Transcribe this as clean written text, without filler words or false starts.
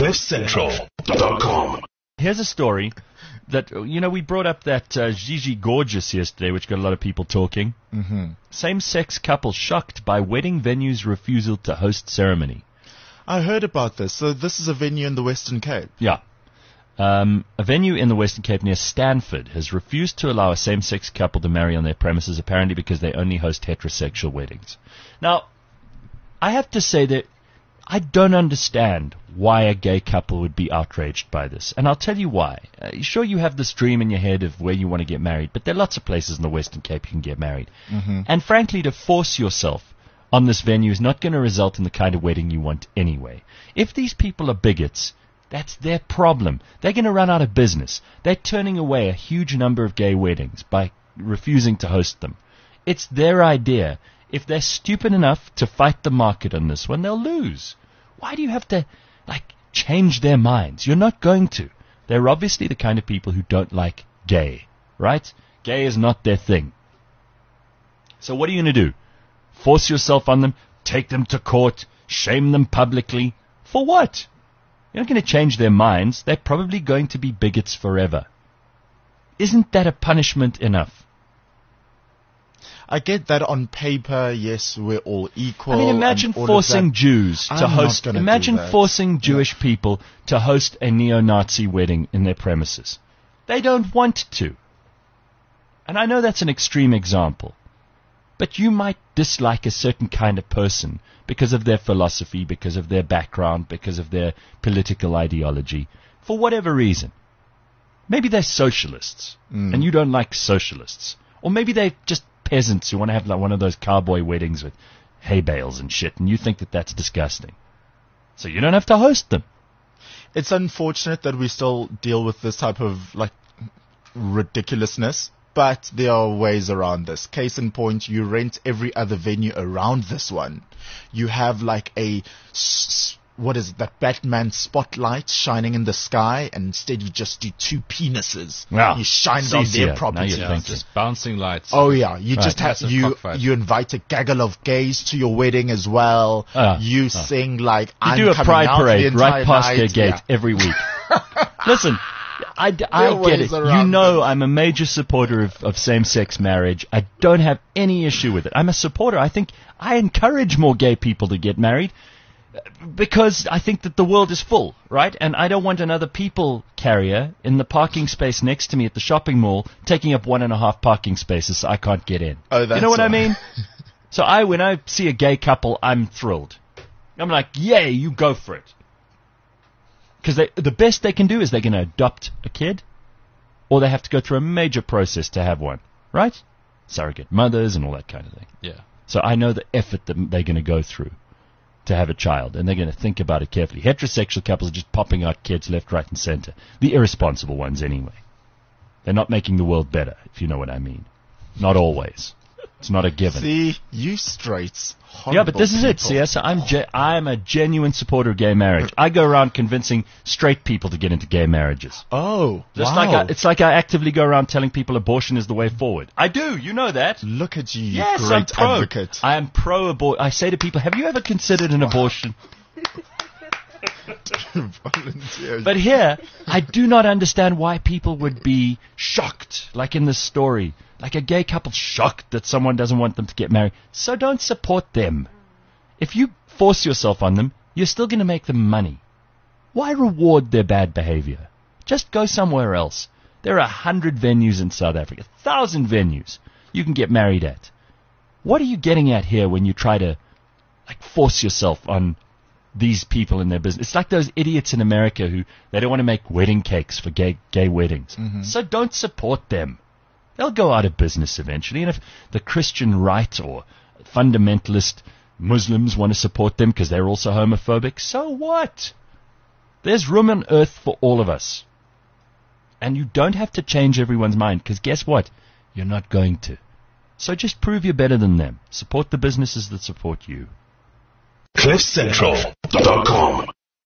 CliffCentral.com. Here's a story that, we brought up that Gigi Gorgeous yesterday, which got a lot of people talking. Mm-hmm. Same-sex couple shocked by wedding venue's refusal to host ceremony. I heard about this. So this is a venue in the Western Cape. Yeah. A venue in the Western Cape near Stanford has refused to allow a same-sex couple to marry on their premises, apparently because they only host heterosexual weddings. Now, I have to say that I don't understand why a gay couple would be outraged by this. And I'll tell you why. Sure, you have this dream in your head of where you want to get married, but there are lots of places in the Western Cape you can get married. Mm-hmm. And frankly, to force yourself on this venue is not going to result in the kind of wedding you want anyway. If these people are bigots, that's their problem. They're going to run out of business. They're turning away a huge number of gay weddings by refusing to host them. It's their idea. If they're stupid enough to fight the market on this one, they'll lose. Why do you have to, change their minds? You're not going to. They're obviously the kind of people who don't like gay, right? Gay is not their thing. So what are you going to do? Force yourself on them? Take them to court? Shame them publicly? For what? You're not going to change their minds. They're probably going to be bigots forever. Isn't that a punishment enough? I get that on paper, yes, we're all equal. I mean, imagine forcing Jews to host. Imagine forcing Jewish people to host a neo-Nazi wedding in their premises. They don't want to. And I know that's an extreme example. But you might dislike a certain kind of person because of their philosophy, because of their background, because of their political ideology, for whatever reason. Maybe they're socialists, and you don't like socialists. Or maybe they're just peasants who want to have one of those cowboy weddings with hay bales and shit, and you think that that's disgusting. So you don't have to host them. It's unfortunate that we still deal with this type of, ridiculousness, but there are ways around this. Case in point, you rent every other venue around this one. You have what is it, that Batman spotlight shining in the sky, and instead you just do two penises. Wow. You shine it on their property. Just bouncing lights. Oh yeah, you just have you invite a gaggle of gays to your wedding as well. You sing you do a pride parade right past their gate every week. Listen, I get it. I'm a major supporter of same-sex marriage. I don't have any issue with it. I'm a supporter. I encourage more gay people to get married, because I think that the world is full, right? And I don't want another people carrier in the parking space next to me at the shopping mall taking up 1.5 parking spaces so I can't get in. Oh, that's you know what I mean? So when I see a gay couple, I'm thrilled. I'm like, yay, you go for it. Because the best they can do is they're going to adopt a kid, or they have to go through a major process to have one, right? Surrogate mothers and all that kind of thing. Yeah. So I know the effort that they're going to go through to have a child, and they're going to think about it carefully. Heterosexual couples are just popping out kids left, right, and center. The irresponsible ones, anyway. They're not making the world better, if you know what I mean. Not always. It's not a given. See, you straights. Yeah, but this is it. See, so I'm a genuine supporter of gay marriage. I go around convincing straight people to get into gay marriages. Oh, wow. It's like I actively go around telling people abortion is the way forward. I do. You know that. Look at you, yes, great I'm pro. advocate. I am pro-abortion. I say to people, have you ever considered an abortion? But here, I do not understand why people would be shocked, like in this story. Like a gay couple shocked that someone doesn't want them to get married. So don't support them. If you force yourself on them, you're still going to make them money. Why reward their bad behavior? Just go somewhere else. There are 100 venues in South Africa, 1,000 venues you can get married at. What are you getting at here when you try to force yourself on these people in their business? It's like those idiots in America who they don't want to make wedding cakes for gay weddings. Mm-hmm. So don't support them. They'll go out of business eventually. And if the Christian right or fundamentalist Muslims want to support them because they're also homophobic, so what? There's room on earth for all of us. And you don't have to change everyone's mind, because guess what? You're not going to. So just prove you're better than them. Support the businesses that support you. CliffCentral.com